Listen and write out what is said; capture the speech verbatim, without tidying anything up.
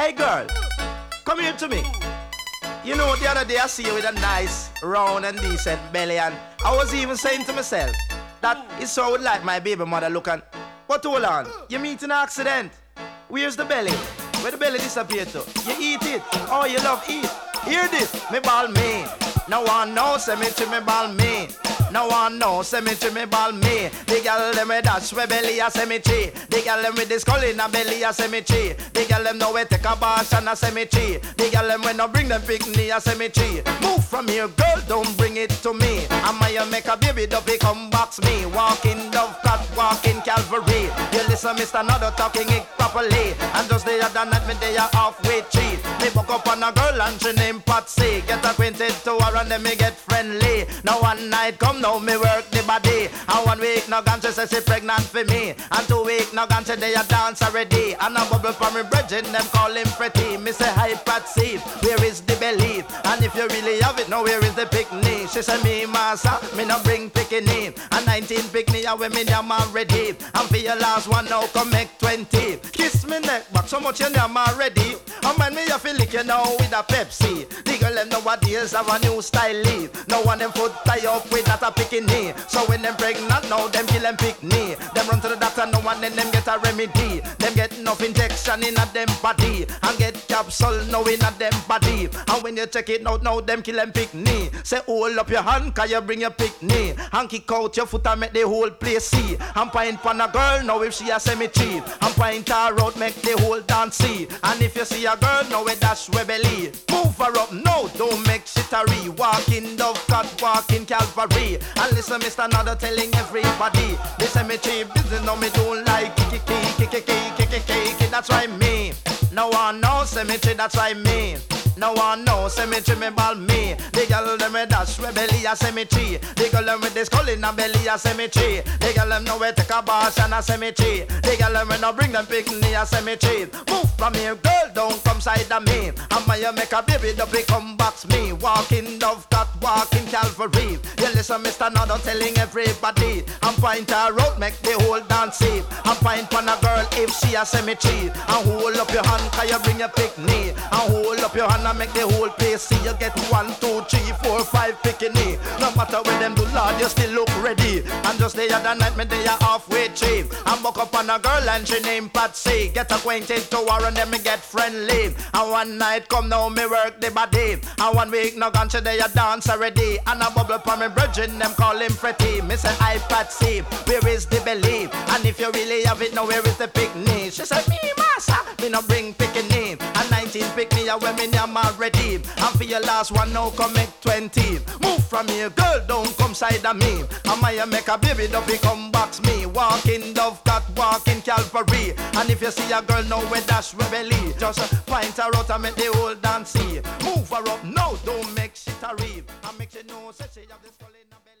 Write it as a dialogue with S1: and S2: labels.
S1: Hey girl, come here to me. You know, the other day I see you with a nice, round and decent belly, and I was even saying to myself that it's so I would like my baby mother looking. But hold on, you meet an accident. Where's the belly? Where the belly disappear to? You eat it. Oh, you love eat. Hear this, me ball me. No one knows, say me to me ball me. No one knows, say me to me ball me. The girl them with dash with belly a say me chi. The girl them with the skull in a belly a say me chi. The girl them know we take a bash and a say me chi. The girl them when no bring them picnic a say me chi. Move from here, girl, don't bring it to me. I might make a baby dopey come box me. Walking dove cut, walking Calvary. You listen, Mister Another talking it properly. And just the other night me they are halfway cheat. Me buck up on a girl and she named Patsy. Get acquainted to her and then me get friendly. Now one night come now me work the body. And one week no gone she say she pregnant for me. And two week no gone she they a dance already. And a bubble for me brethren them call him pretty. Me say hi Patsy, where is the belly? And if you really have it now where is the picnic? She say me massa, me no bring picnic. And nineteen picnic and when me damn already. And for your last one now come make twenty. Kiss me neck back so much you damn already. And when me you feel lick you now with a Pepsi. The girl them nowadays have a new style leave. No one them foot tie up with that a picnic. So when them pregnant now them kill them picnic. Them run to the doctor no one then them get a remedy. Them get enough injection in a them body. And get capsule now in a them body. And when you check it out now them kill them picnic. Say hold up your hand cause you bring your picnic. And kick out your foot and make the whole place see. And point pan a girl now if she a semi cheat. And point her out make the whole dance see. And if you see a girl now with dash with belly. Move her up now, don't make shittery. Walking dove cut, walking Calvary. And listen, Mister Another telling everybody. The cemetery business now me don't like kiki kiki kiki kiki kiki. That's why me. No one knows cemetery, that's why me. No one knows cemetery me ball me. The girl them with dash with belly a cemetery. The girl them with the skull in a belly a cemetery. The girl them know we take a bash and a cemetery. The girl them we no bring them picnic a cemetery. Move from here, girl, don't come side of me. And my you make a baby dopey come box me. Walking dove cut, walking Calvary. You listen, Mister Another telling everybody. And point her out, make the whole dance see. And point on a girl if she a cemetery. And hold up your hand cause you bring your picnic. And hold up your hand and make the whole place see. You get one, two, three, four, five picnic. No matter where them do, Lord, you still look ready. And just the other night me they are halfway tree. And buck up on a girl and she named Patsy. Get acquainted to her and then me get friendly. And one night come now me work the body. And one week no gone she they a dance already. And a bubble for me brethren them call him pretty. Me say hi Patsy, where is the belly? And if you really have it now where is the picnic? She said me massa, me no bring picnic. And nineteen picnic when me name already. And for your last one now come make twenty. Move from here, girl, don't come side of me. And my make a baby dopey come box me. Walking dove cut, walking Calvary. And if you see a girl now with dash with belly, just point her out and make the whole dance see. Move her up, no, don't make shit a read. And make she know say she have this skull in a belly.